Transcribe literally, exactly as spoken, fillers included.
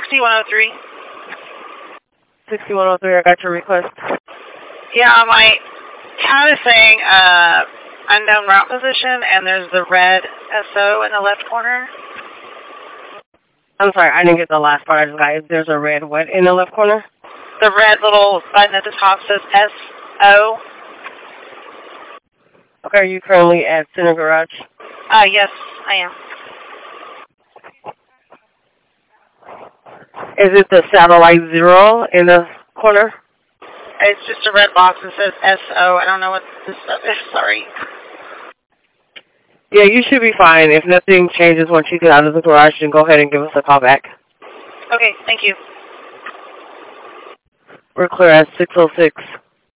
sixty-one oh three. sixty-one oh three, I got your request. Yeah, my tab is saying uh, unknown route position, and there's the red S O in the left corner. I'm sorry, I didn't get the last part. I just got, there's a red what in the left corner? The red little button at the top says S O. Okay, are you currently at Center Garage? Uh, yes, I am. Is it the satellite zero in the corner? It's just a red box that says S O. I don't know what this stuff is. Sorry. Yeah, you should be fine. If nothing changes once you get out of the garage, then go ahead and give us a call back. Okay, thank you. We're clear at six oh six.